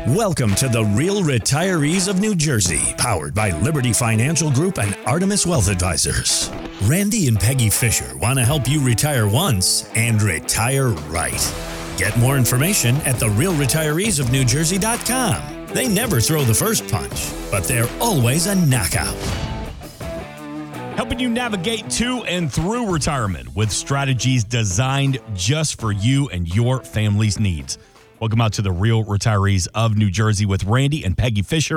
Welcome to the Real Retirees of New Jersey, powered by Liberty Financial Group and Artemis Wealth Advisors. Randy and Peggy Fisher want to help you retire once and retire right. Get more information at therealretireesofnewjersey.com. They never throw the first punch, but they're always a knockout. Helping you navigate to and through retirement with strategies designed just for you and your family's needs. Welcome out to the Real Retirees of New Jersey with Randy and Peggy Fisher,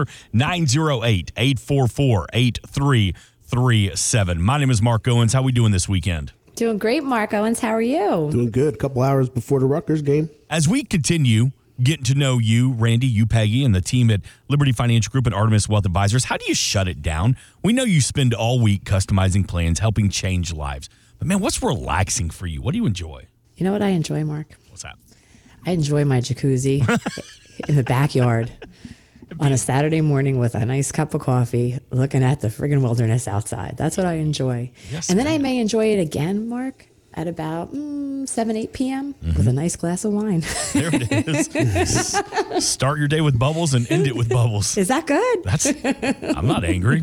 908-844-8337. My name is Mark Owens. How are we doing this weekend? Doing great, Mark Owens. How are you? Doing good. A couple hours before the Rutgers game. As we continue getting to know you, Randy, you, Peggy, and the team at Liberty Financial Group and Artemis Wealth Advisors, how do you shut it down? We know you spend all week customizing plans, helping change lives. But, man, what's relaxing for you? What do you enjoy? You know what I enjoy, Mark? What's that? I enjoy my jacuzzi in the backyard on a Saturday morning with a nice cup of coffee, looking at the friggin' wilderness outside. That's what I enjoy. Yes, and then ma'am. I may enjoy it again, Mark, at about 7, 8 p.m. with a nice glass of wine. There it is. Start your day with bubbles and end it with bubbles. Is that good? I'm not angry.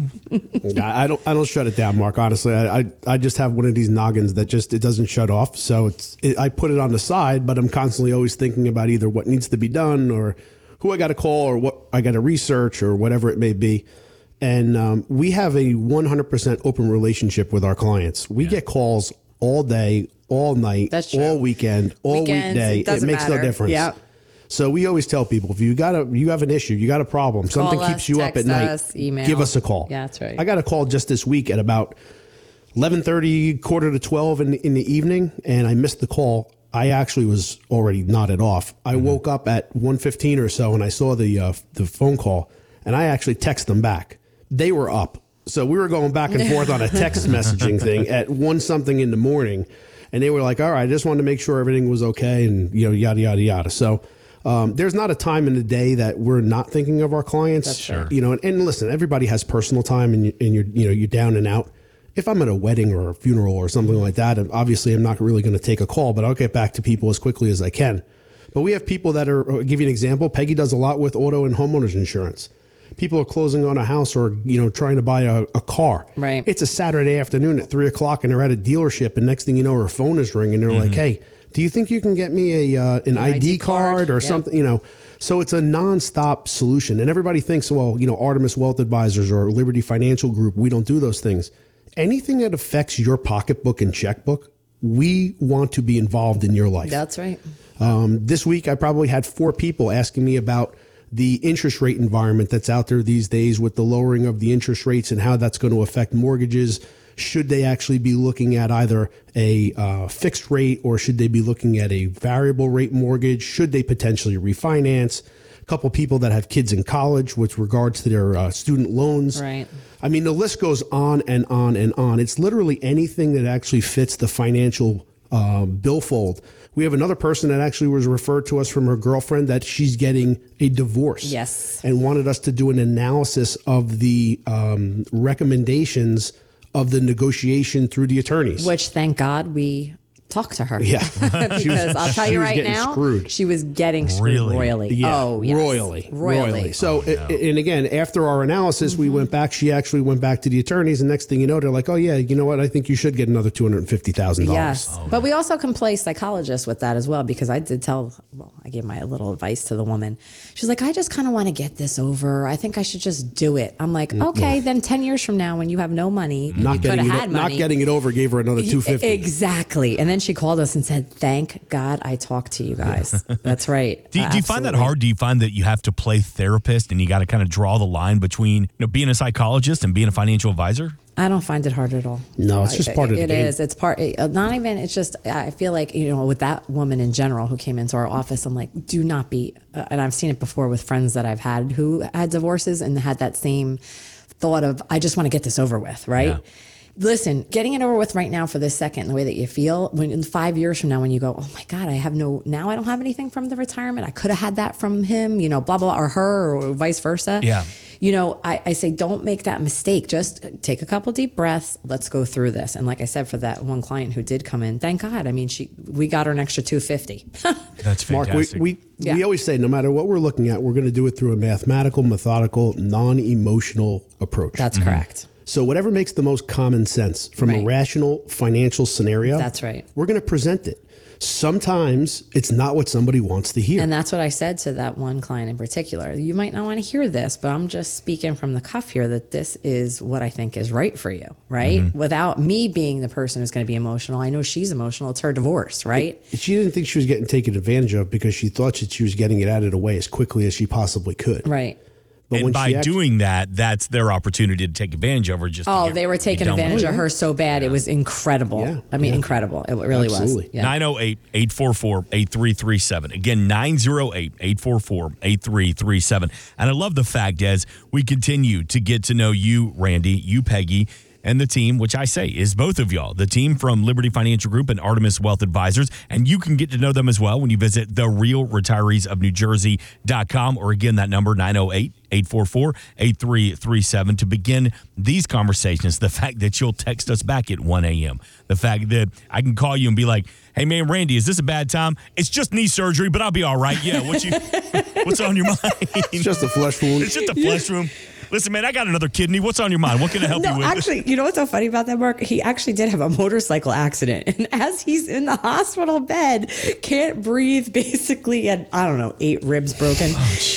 I don't shut it down, Mark. Honestly, I just have one of these noggins that it doesn't shut off. So I put it on the side, but I'm constantly always thinking about either what needs to be done or who I got to call or what I got to research or whatever it may be. And we have a 100% open relationship with our clients. We get calls all day, all night, all weekend, all weekday. It makes no difference. Yeah. So we always tell people, if you have an issue, you got a problem, something keeps you up at night, give us a call. Yeah, that's right. I got a call just this week at about 11:30, quarter to 12 in the evening, and I missed the call. I actually was already nodded off. I woke up at 1:15 or so, and I saw the phone call, and I actually texted them back. They were up. So we were going back and forth on a text messaging thing at 1 something in the morning. And they were like, all right, I just wanted to make sure everything was okay and, yada, yada, yada. So there's not a time in the day that we're not thinking of our clients. That's sure. And listen, everybody has personal time and you're down and out. If I'm at a wedding or a funeral or something like that, obviously I'm not really going to take a call, but I'll get back to people as quickly as I can. But we have people that I'll give you an example. Peggy does a lot with auto and homeowners insurance. People are closing on a house or, trying to buy a car. Right. It's a Saturday afternoon at 3:00 and they're at a dealership and next thing you know, her phone is ringing. They're like, hey, do you think you can get me an ID card or something? So it's a nonstop solution. And everybody thinks, well, Artemis Wealth Advisors or Liberty Financial Group, we don't do those things. Anything that affects your pocketbook and checkbook, we want to be involved in your life. That's right. This week, I probably had 4 people asking me about the interest rate environment that's out there these days with the lowering of the interest rates and how that's going to affect mortgages. Should they actually be looking at either a fixed rate or should they be looking at a variable rate mortgage? Should they potentially refinance? A couple people that have kids in college with regards to their student loans. Right. I mean, the list goes on and on and on. It's literally anything that actually fits the financial billfold. We have another person that actually was referred to us from her girlfriend that she's getting a divorce. Yes. And wanted us to do an analysis of the recommendations of the negotiation through the attorneys. Which, thank God, we talked to her. Yeah. Because I'll tell you right now, screwed. she was getting screwed royally. Yeah, Oh, yes. royally. So, and again, after our analysis, we went back. She actually went back to the attorneys, and next thing you know, they're like, "Oh yeah, you know what? I think you should get another $250,000." Yes, but we also can play psychologists with that as well because I did I gave my little advice to the woman. She's like, "I just kind of want to get this over. I think I should just do it." I'm like, "Okay, then 10 years from now, when you have no money, not getting it over, gave her another $250,000. Exactly, and then she called us and said, "Thank God I talked to you guys." That's right. Do you find that hard? Do you find that you have to play therapist and you got to kind of draw the line between being a psychologist and being a financial advisor? I don't find it hard at all. No, it's just part of the game. It is. It's part, not even, it's just, I feel like, with that woman in general who came into our office, I'm like, do not be, and I've seen it before with friends that I've had who had divorces and had that same thought of, I just want to get this over with, right? Yeah. Listen, getting it over with right now for this second, the way that you feel, when in 5 years from now, when you go, oh my God, now I don't have anything from the retirement. I could have had that from him, blah, blah, or her, or vice versa. Yeah. I say, don't make that mistake. Just take a couple deep breaths. Let's go through this. And like I said, for that one client who did come in, thank God. I mean, we got her an extra $250. That's fantastic. Mark, we always say no matter what we're looking at, we're going to do it through a mathematical, methodical, non-emotional approach. That's correct. So whatever makes the most common sense from a rational financial scenario, that's right. We're going to present it. Sometimes it's not what somebody wants to hear. And that's what I said to that one client in particular. You might not want to hear this, but I'm just speaking from the cuff here that this is what I think is right for you, right? Mm-hmm. Without me being the person who's going to be emotional. I know she's emotional. It's her divorce, right? She didn't think she was getting taken advantage of because she thought that she was getting it out of the way as quickly as she possibly could. Right. But and by doing that, that's their opportunity to take advantage of her. They were taking advantage of her so bad. Yeah. It was incredible. Yeah. I mean, incredible. It really Absolutely. was. Yeah. 908-844-8337. Again, 908-844-8337. And I love the fact as we continue to get to know you, Randy, you, Peggy, and the team, which I say is both of y'all, the team from Liberty Financial Group and Artemis Wealth Advisors. And you can get to know them as well when you visit therealretireesofnewjersey.com, or again, that number 908-844-8337 to begin these conversations. The fact that you'll text us back at 1 a.m. The fact that I can call you and be like, hey, man, Randy, is this a bad time? It's just knee surgery, but I'll be all right. Yeah, what's on your mind? It's just a flesh wound. It's just a flesh wound. Listen, man, I got another kidney. What's on your mind? What can I help you with? Actually, you know what's so funny about that, Mark? He actually did have a motorcycle accident. And as he's in the hospital bed, can't breathe, basically, and 8 ribs broken,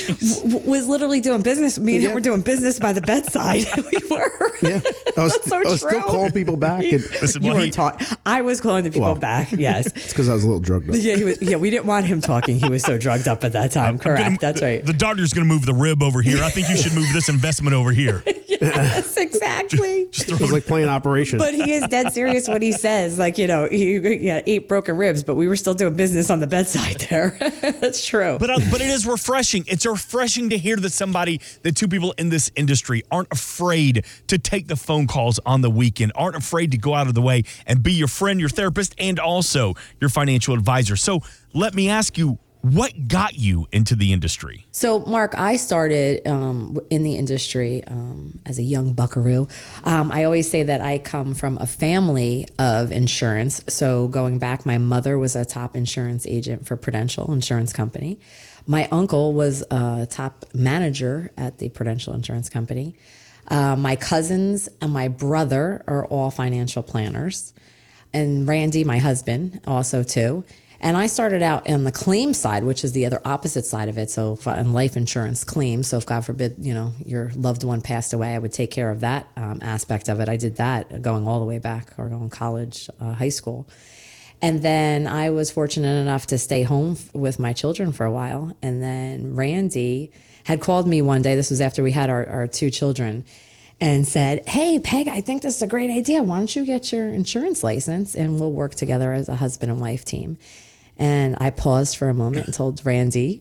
was literally doing business. Me and him were doing business by the bedside. We were. Yeah. I was still calling people back. And listen, I was calling the people back, yes. It's because I was a little drugged up. Yeah, we didn't want him talking. He was so drugged up at that time. Correct. That's right. The doctor's going to move the rib over here. I think you should move this investment over here. Yes, exactly. It was like playing Operation. But he is dead serious when he says, he had 8 broken ribs, but we were still doing business on the bedside there. That's true. But it is refreshing. It's refreshing to hear that two people in this industry aren't afraid to take the phone calls on the weekend, aren't afraid to go out of the way and be your friend, your therapist, and also your financial advisor. So let me ask you, what got you into the industry? So, Mark, I started in the industry as a young buckaroo. I always say that I come from a family of insurance. So going back, my mother was a top insurance agent for Prudential Insurance Company. My uncle was a top manager at the Prudential Insurance Company. My cousins and my brother are all financial planners. And Randy, my husband, also too. And I started out on the claim side, which is the other opposite side of it. So in life insurance claims. So if God forbid, your loved one passed away, I would take care of that aspect of it. I did that going all the way back, or going college, high school. And then I was fortunate enough to stay home with my children for a while. And then Randy had called me one day. This was after we had our 2 children. And said, hey, Peg, I think this is a great idea. Why don't you get your insurance license and we'll work together as a husband and wife team. And I paused for a moment and told Randy,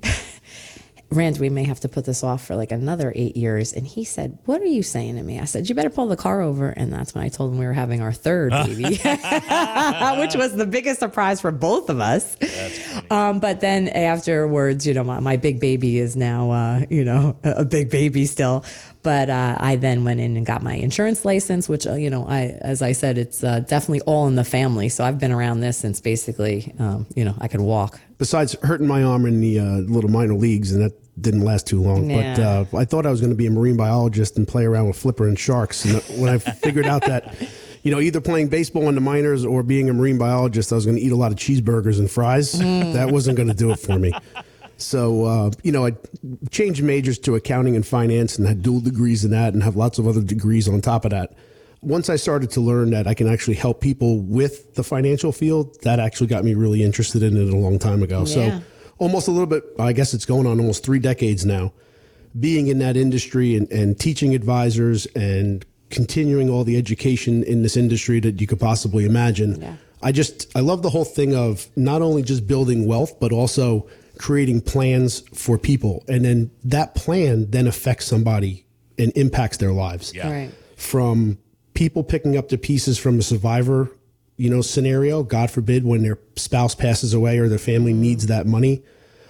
we may have to put this off for another 8 years. And he said, what are you saying to me? I said, you better pull the car over. And that's when I told him we were having our 3rd baby, which was the biggest surprise for both of us. But then afterwards, my big baby is now, a big baby still. But I then went in and got my insurance license, which, as I said, it's definitely all in the family. So I've been around this since basically, I could walk. Besides hurting my arm in the little minor leagues, and that didn't last too long. Yeah. But I thought I was going to be a marine biologist and play around with flipper and sharks. And when I figured out that, either playing baseball in the minors or being a marine biologist, I was going to eat a lot of cheeseburgers and fries. That wasn't going to do it for me. So, I changed majors to accounting and finance and had dual degrees in that and have lots of other degrees on top of that. Once I started to learn that I can actually help people with the financial field, that actually got me really interested in it a long time ago. Yeah. So almost a little bit, I guess it's going on almost 3 decades now, being in that industry and teaching advisors and continuing all the education in this industry that you could possibly imagine. Yeah. I love the whole thing of not only just building wealth, but also creating plans for people. And then that plan then affects somebody and impacts their lives. Yeah. Right. From people picking up the pieces from a survivor, scenario, God forbid, when their spouse passes away or their family needs that money,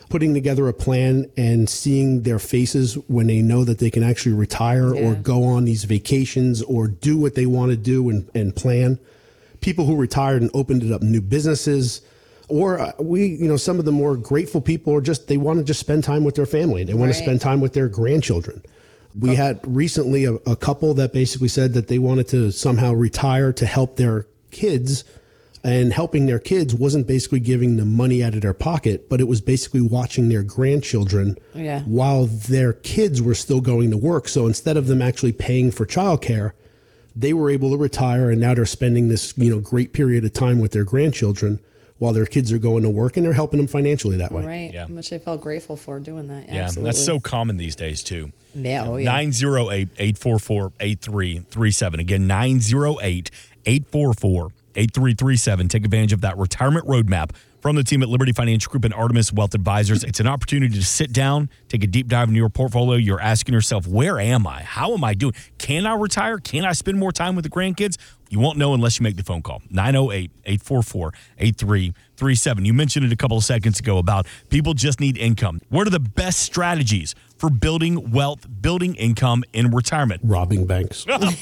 putting together a plan and seeing their faces when they know that they can actually retire or go on these vacations or do what they want to do and plan. People who retired and opened up new businesses, or some of the more grateful people are just, they want to just spend time with their family. They want to spend time with their grandchildren. We had recently a couple that basically said that they wanted to somehow retire to help their kids, and helping their kids wasn't basically giving them money out of their pocket, but it was basically watching their grandchildren while their kids were still going to work. So instead of them actually paying for childcare, they were able to retire, and now they're spending this, great period of time with their grandchildren while their kids are going to work, and they're helping them financially that way. Right. Yeah. Which I felt grateful for doing that. Yeah, absolutely. that's so common these days, too. Yeah. Oh, yeah. 908-844-8337. Again, 908-844-8337. Take advantage of that retirement roadmap from the team at Liberty Financial Group and Artemis Wealth Advisors. It's an opportunity to sit down, take a deep dive into your portfolio. You're asking yourself, where am I? How am I doing? Can I retire? Can I spend more time with the grandkids? You won't know unless you make the phone call. 908-844-8337. You mentioned it a couple of seconds ago about people just need income. What are the best strategies for building wealth, building income in retirement? Robbing banks.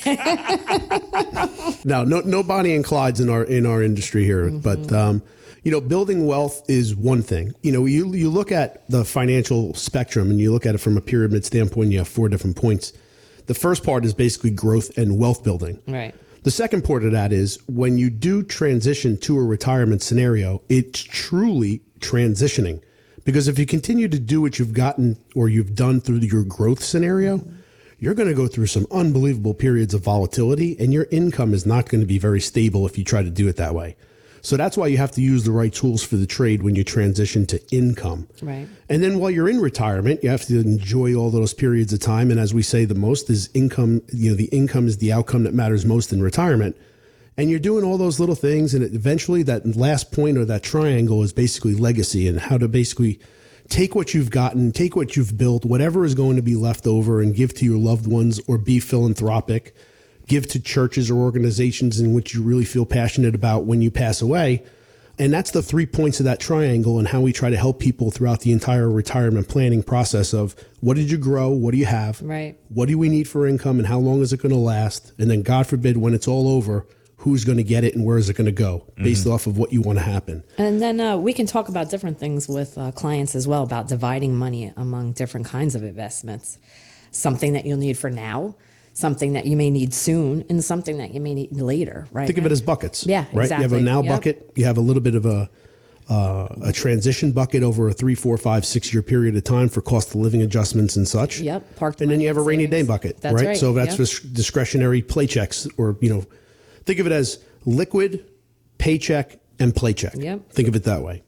No Bonnie and Clydes in our industry here, but building wealth is one thing. You look at the financial spectrum and you look at it from a pyramid standpoint. You have 4 different points. The first part is basically growth and wealth building. Right. The second part of that is when you do transition to a retirement scenario, it's truly transitioning. Because if you continue to do what you've gotten or you've done through your growth scenario, you're going to go through some unbelievable periods of volatility, and your income is not going to be very stable if you try to do it that way. So that's why you have to use the right tools for the trade when you transition to income. Right. And then while you're in retirement, you have to enjoy all those periods of time. And as we say, the most is income. The income is the outcome that matters most in retirement. And you're doing all those little things. And eventually that last point or that triangle is basically legacy, and how to basically take what you've gotten, take what you've built, whatever is going to be left over, and give to your loved ones or be philanthropic. Give to churches or organizations in which you really feel passionate about when you pass away. And that's the 3 points of that triangle, and how we try to help people throughout the entire retirement planning process of what did you grow? What do you have? Right. What do we need for income, and how long is it going to last? And then God forbid, when it's all over, who's going to get it and where is it going to go based off of what you want to happen. And then we can talk about different things with clients as well about dividing money among different kinds of investments. Something that you'll need for now, something that you may need soon, and something that you may need later, right? Think of it as buckets. Yeah, right? exactly. You have a now bucket. You have a little bit of a transition bucket over a 3, 4, 5, 6 year period of time for cost of living adjustments and such. Yep. Parked and then you have a rainy savings. day bucket, That's right. So that's just discretionary play checks, or, think of it as liquid, paycheck, and play check. Yep. Think of it that way.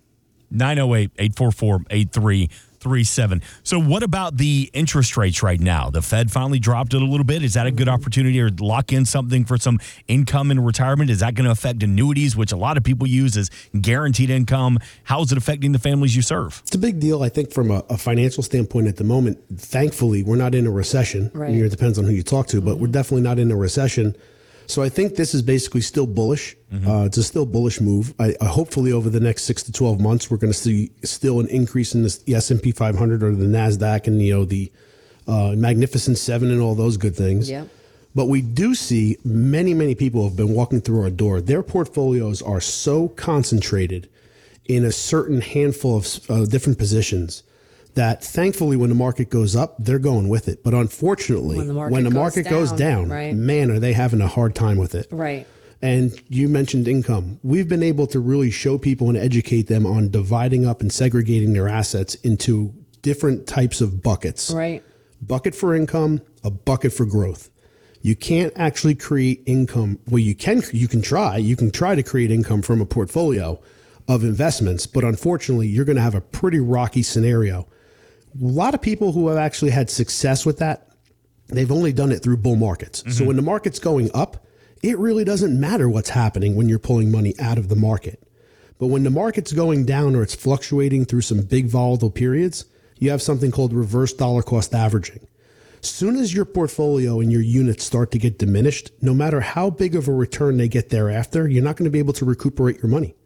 908-844-8337. So what about the interest rates right now? The Fed finally dropped it a little bit. Is that a good opportunity to lock in something for some income in retirement? Is that going to affect annuities, which a lot of people use as guaranteed income? How is it affecting the families you serve? It's a big deal, I think, from a financial standpoint at the moment. Thankfully, we're not in a recession. Right. It depends on who you talk to, but we're definitely not in a recession. So I think this is basically still bullish. It's a still bullish move. I hopefully over the next 6 to 12 months, we're going to see still an increase in the S&P 500 or the NASDAQ and the Magnificent Seven and all those good things. Yep. But we do see many people have been walking through our door. Their portfolios are so concentrated in a certain handful of different positions that thankfully when the market goes up, they're going with it. But unfortunately, when the market goes down, right. Man, are they having a hard time with it. Right. And you mentioned income. We've been able to really show people and educate them on dividing up and segregating their assets into different types of buckets. Right. Bucket for income, a bucket for growth. You can't actually create income. Well, you can try to create income from a portfolio of investments, but unfortunately, you're going to have a pretty rocky scenario. A lot of people who have actually had success with that, they've only done it through bull markets. So when the market's going up, it really doesn't matter what's happening when you're pulling money out of the market. But when the market's going down or it's fluctuating through some big volatile periods, you have something called reverse dollar cost averaging. Soon as your portfolio and your units start to get diminished, no matter how big of a return they get thereafter, you're not going to be able to recuperate your money.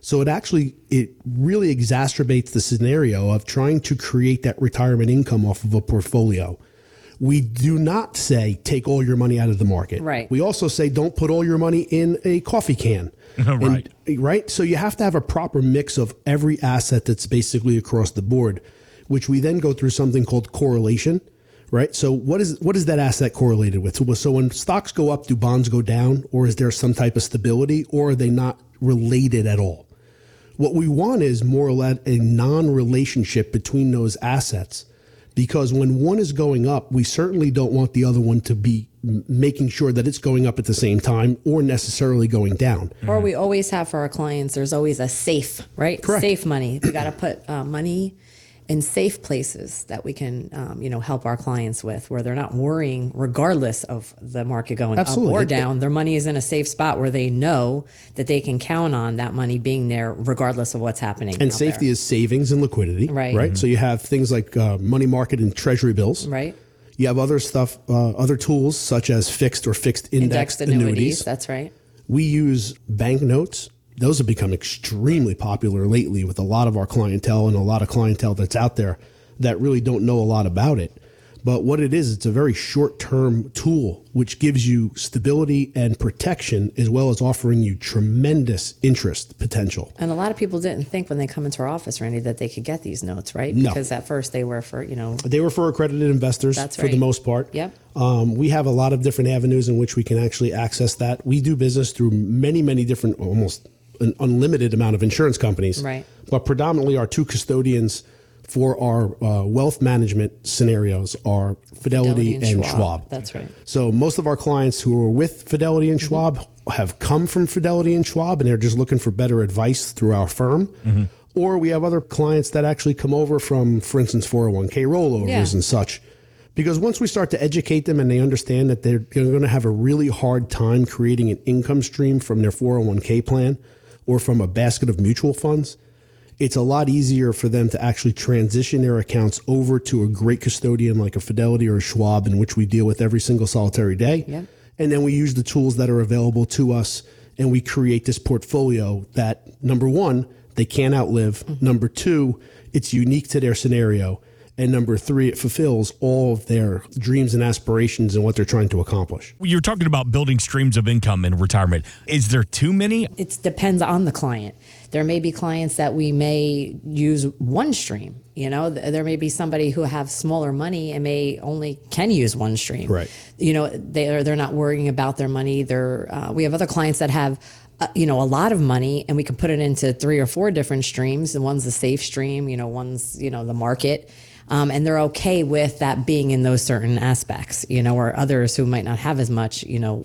So it really exacerbates the scenario of trying to create that retirement income off of a portfolio. We do not say take all your money out of the market. Right. We also say don't put all your money in a coffee can. Right. Right. So you have to have a proper mix of every asset that's basically across the board, which we then go through something called correlation. Right. So what is that asset correlated with? So when stocks go up, do bonds go down, or is there some type of stability, or are they not related at all? What we want is more or less a non-relationship between those assets, because when one is going up, we certainly don't want the other one to be making sure that it's going up at the same time or necessarily going down. Or we always have for our clients, there's always a safe, right? Correct. Safe money. We got to put money in safe places that we can, help our clients with, where they're not worrying regardless of the market going Absolutely. up or down. Their money is in a safe spot where they know that they can count on that money being there regardless of what's happening. And safety is savings and liquidity. Right. Right. So you have things like money market and treasury bills. Right. You have other stuff, other tools such as fixed or fixed indexed annuities. That's right. We use bank notes. Those have become extremely popular lately with a lot of our clientele and a lot of clientele that's out there that really don't know a lot about it. But what it is, it's a very short-term tool which gives you stability and protection, as well as offering you tremendous interest potential. And a lot of people didn't think when they come into our office, Randy, that they could get these notes, right? No. Because at first they were for, They were for accredited investors That's for right. the most part. Yep. We have a lot of different avenues in which we can actually access that. We do business through many, many different, almost an unlimited amount of insurance companies. Right. But predominantly our two custodians for our wealth management scenarios are Fidelity and Schwab. That's right. So most of our clients who are with Fidelity and Schwab have come from Fidelity and Schwab, and they're just looking for better advice through our firm. Or we have other clients that actually come over from, for instance, 401k rollovers and such. Because once we start to educate them and they understand that they're going to have a really hard time creating an income stream from their 401k plan or from a basket of mutual funds, it's a lot easier for them to actually transition their accounts over to a great custodian like a Fidelity or a Schwab, in which we deal with every single solitary day. Yep. And then we use the tools that are available to us, and we create this portfolio that, number one, they can't outlive. Number two, it's unique to their scenario. And number three, it fulfills all of their dreams and aspirations and what they're trying to accomplish. You're talking about building streams of income in retirement. Is there too many? It depends on the client. There may be clients that we may use one stream. There may be somebody who have smaller money and can use one stream. Right. They're not worrying about their money. We have other clients that have a lot of money, and we can put it into 3 or 4 different streams. And one's the safe stream, one's the market. And they're okay with that being in those certain aspects, or others who might not have as much,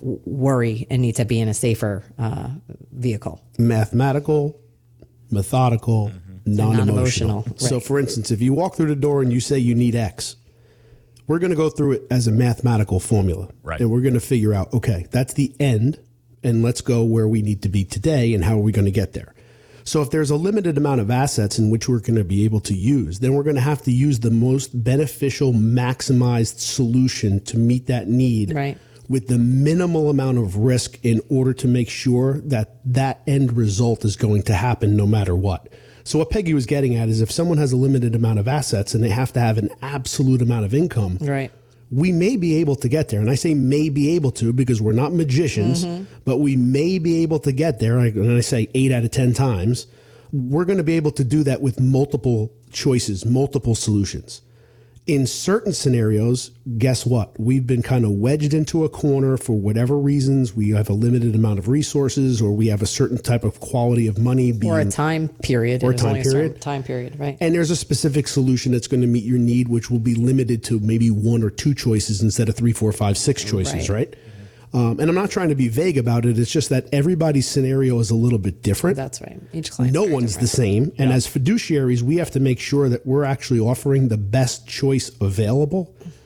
worry and need to be in a safer vehicle. Mathematical, methodical, non-emotional. Right. So, for instance, if you walk through the door and you say you need X, we're going to go through it as a mathematical formula. Right. And we're going to figure out, okay, that's the end, and let's go where we need to be today, and how are we going to get there? So if there's a limited amount of assets in which we're going to be able to use, then we're going to have to use the most beneficial, maximized solution to meet that need, Right. with the minimal amount of risk, in order to make sure that that end result is going to happen no matter what. So what Peggy was getting at is, if someone has a limited amount of assets and they have to have an absolute amount of income, Right. we may be able to get there. And I say may be able to because we're not magicians, but we may be able to get there. And I say 8 out of 10 times, we're going to be able to do that with multiple choices, multiple solutions. In certain scenarios, guess what? We've been kind of wedged into a corner for whatever reasons. We have a limited amount of resources, or we have a certain type of quality of money being, Or a time period. Or a There's time only certain period. time period, right. and there's a specific solution that's going to meet your need, which will be limited to maybe 1 or 2 choices instead of 3, 4, 5, 6 choices, right? And I'm not trying to be vague about it. It's just that everybody's scenario is a little bit different. That's right. Each client. No one's the same. And as fiduciaries, we have to make sure that we're actually offering the best choice available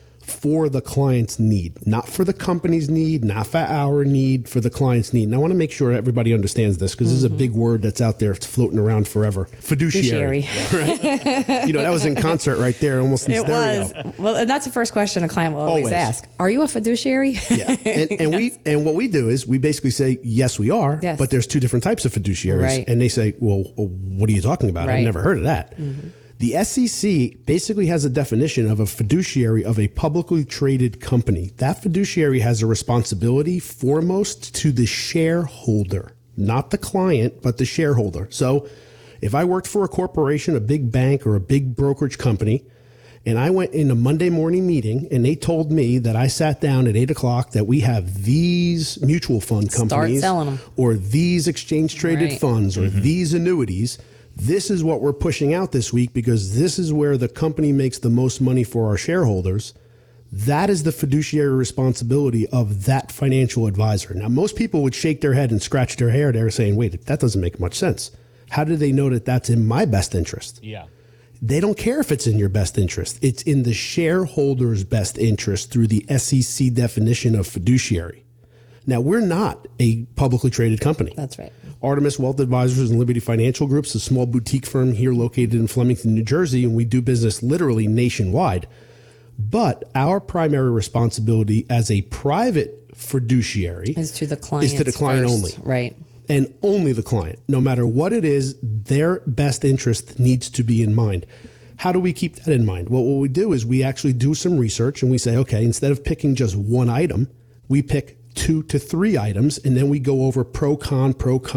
for the client's need, not for the company's need, not for our need, for the client's need. And I want to make sure everybody understands this because this is a big word that's out there. It's floating around forever. Fiduciary. Right? That was in concert right there, almost in stereo. It was. Well, and that's the first question a client will always ask. Are you a fiduciary? Yeah. And what we do is we basically say, yes, we are, but there's two different types of fiduciaries. Right. And they say, well, what are you talking about? I've never heard of that. The SEC basically has a definition of a fiduciary of a publicly traded company. That fiduciary has a responsibility foremost to the shareholder, not the client, but the shareholder. So if I worked for a corporation, a big bank, or a big brokerage company, and I went in a Monday morning meeting and they told me that I sat down at 8 o'clock that we have these mutual fund companies or these exchange traded funds or these annuities, this is what we're pushing out this week because this is where the company makes the most money for our shareholders. That is the fiduciary responsibility of that financial advisor. Now, most people would shake their head and scratch their hair there saying, wait, that doesn't make much sense. How do they know that that's in my best interest? Yeah. They don't care if it's in your best interest. It's in the shareholder's best interest through the SEC definition of fiduciary. Now, we're not a publicly traded company. That's right. Artemis Wealth Advisors and Liberty Financial Group's a small boutique firm here located in Flemington, New Jersey, and we do business literally nationwide. But our primary responsibility as a private fiduciary is to the client. Only. Right. And only the client. No matter what it is, their best interest needs to be in mind. How do we keep that in mind? Well, what we do is we actually do some research and we say, okay, instead of picking just one item, we pick 2 to 3 items, and then we go over pro, con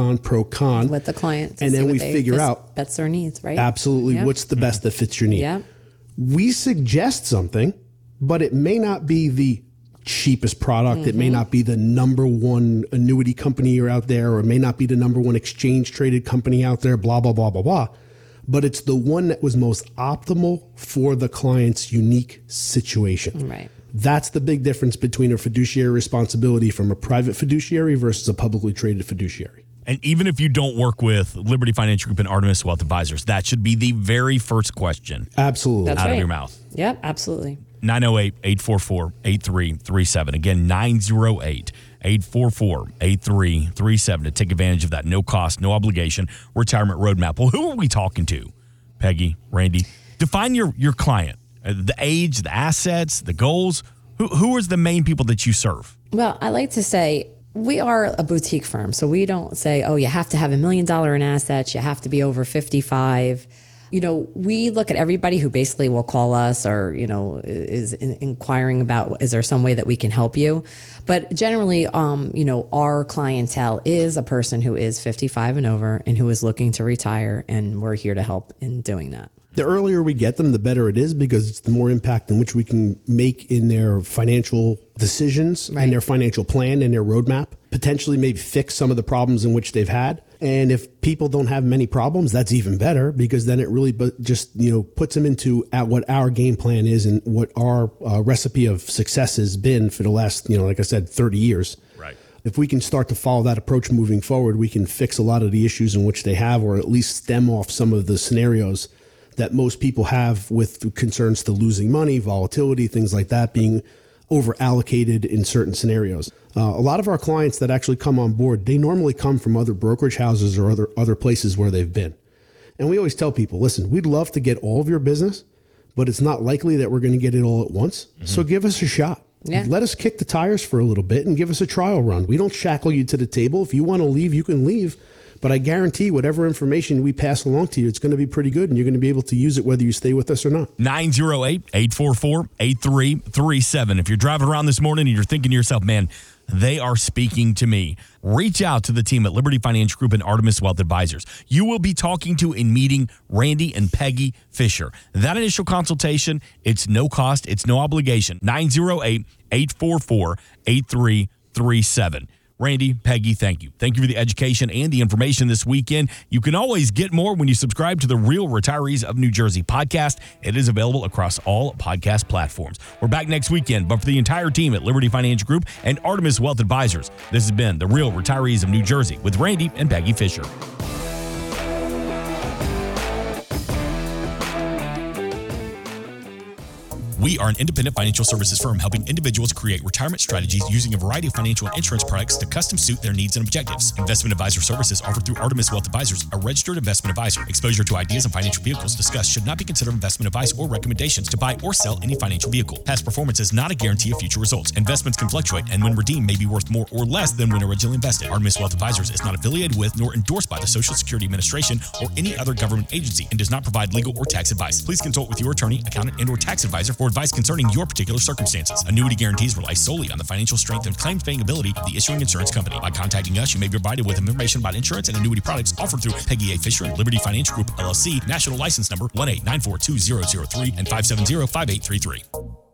with the client. And then we figure out that's their needs, right? Absolutely. Yep. What's the best that fits your need? Yeah. We suggest something, but it may not be the cheapest product. It may not be the number one annuity company out there, or it may not be the number one exchange traded company out there, blah, blah, blah, blah, blah. But it's the one that was most optimal for the client's unique situation. Right. That's the big difference between a fiduciary responsibility from a private fiduciary versus a publicly traded fiduciary. And even if you don't work with Liberty Financial Group and Artemis Wealth Advisors, that should be the very first question. Absolutely. Out of your mouth. Yep, absolutely. 908-844-8337. Again, 908-844-8337 to take advantage of that no cost, no obligation retirement roadmap. Well, who are we talking to, Peggy, Randy? Define your client, the age, the assets, the goals. Who is the main people that you serve? Well, I like to say we are a boutique firm. So we don't say, oh, you have to have $1 million in assets. You have to be over 55. We look at everybody who basically will call us or, is inquiring about, is there some way that we can help you? But generally, our clientele is a person who is 55 and over and who is looking to retire, and we're here to help in doing that. The earlier we get them, the better it is, because it's the more impact in which we can make in their financial decisions and their financial plan and their roadmap, potentially maybe fix some of the problems in which they've had. And if people don't have many problems, that's even better, because then it really just, puts them into what our game plan is and what our recipe of success has been for the last, like I said, 30 years. Right. If we can start to follow that approach moving forward, we can fix a lot of the issues in which they have, or at least stem off some of the scenarios that most people have with concerns to losing money, volatility, things like that, being over allocated in certain scenarios. A lot of our clients that actually come on board, they normally come from other brokerage houses or other places where they've been. And we always tell people, listen, we'd love to get all of your business, but it's not likely that we're going to get it all at once. Mm-hmm. So give us a shot. Yeah. Let us kick the tires for a little bit and give us a trial run. We don't shackle you to the table. If you want to leave, you can leave. But I guarantee whatever information we pass along to you, it's going to be pretty good, and you're going to be able to use it whether you stay with us or not. 908-844-8337. If you're driving around this morning and you're thinking to yourself, man, they are speaking to me, reach out to the team at Liberty Financial Group and Artemis Wealth Advisors. You will be talking to and meeting Randy and Peggy Fisher. That initial consultation, it's no cost, it's no obligation. 908-844-8337. Randy, Peggy, thank you. Thank you for the education and the information this weekend. You can always get more when you subscribe to the Real Retirees of New Jersey podcast. It is available across all podcast platforms. We're back next weekend, but for the entire team at Liberty Financial Group and Artemis Wealth Advisors, this has been the Real Retirees of New Jersey with Randy and Peggy Fisher. We are an independent financial services firm helping individuals create retirement strategies using a variety of financial and insurance products to custom suit their needs and objectives. Investment advisor services offered through Artemis Wealth Advisors, a registered investment advisor. Exposure to ideas and financial vehicles discussed should not be considered investment advice or recommendations to buy or sell any financial vehicle. Past performance is not a guarantee of future results. Investments can fluctuate and when redeemed may be worth more or less than when originally invested. Artemis Wealth Advisors is not affiliated with nor endorsed by the Social Security Administration or any other government agency and does not provide legal or tax advice. Please consult with your attorney, accountant, and or tax advisor for advice concerning your particular circumstances. Annuity guarantees rely solely on the financial strength and claims paying ability of the issuing insurance company. By contacting us, you may be provided with information about insurance and annuity products offered through Peggy A. Fisher and Liberty Financial Group, LLC, National License Number 189420003 and 570-5833.